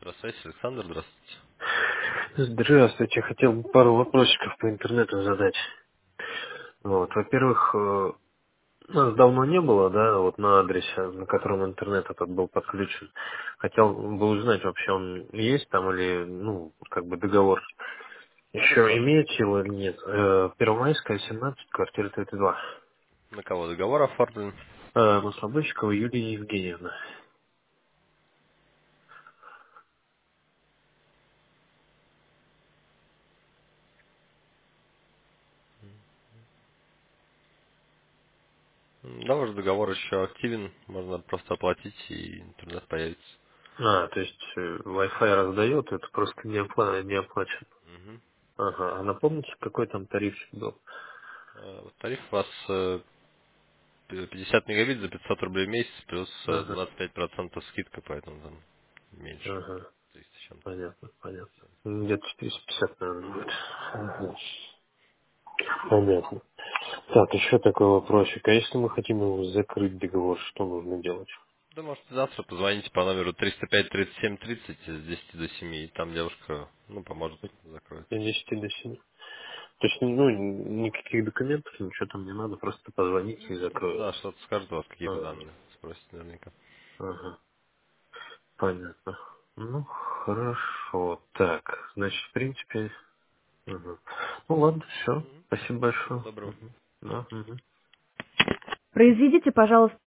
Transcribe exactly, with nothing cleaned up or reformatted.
Здравствуйте, Александр, здравствуйте. Здравствуйте. Хотел бы пару вопросиков по интернету задать. Вот, во-первых, э, нас давно не было, да, вот на адресе, на котором интернет этот был подключен. Хотел бы узнать, вообще он есть там или, ну, как бы договор еще Адрес ваш? имеет силу или нет. Э, Первомайская, семнадцать, квартира тридцать два. На кого договор оформлен? Э, Маслобойчикова Юлия Евгеньевна. М, Да, ваш договор еще активен, можно просто оплатить и интернет появится. А, то есть э, Wi-Fi раздает, это просто не, опла- не оплачен. Мгм. Ага, а напомните, какой там тарифчик был? Э, вот Тариф у вас э, п- пятьдесят мегабит за пятьсот рублей в месяц, плюс э, Ага, двадцать пять процентов скидка, поэтому там меньше, ага. триста с чем-то. Понятно, понятно. Ну, где-то четыреста пятьдесят, наверное, будет. Мгм. Понятно. Так, еще такой вопросик. А если мы хотим его закрыть договор, что нужно делать? Да, можете завтра позвоните по номеру триста пять тридцать семь тридцать с десяти до семи, и там девушка, ну, поможет закроет. С десяти до семи. То есть, ну, никаких документов, ничего там не надо, просто позвонить и закроют. Да, что-то скажет у вас, какие-то Ага, данные спросит наверняка. ага, понятно. Ну, хорошо. Так, значит, в принципе... Ага. Ну, ладно, все. Спасибо Всего большое. доброго. Мгм. Да, мгм. Произведите, пожалуйста.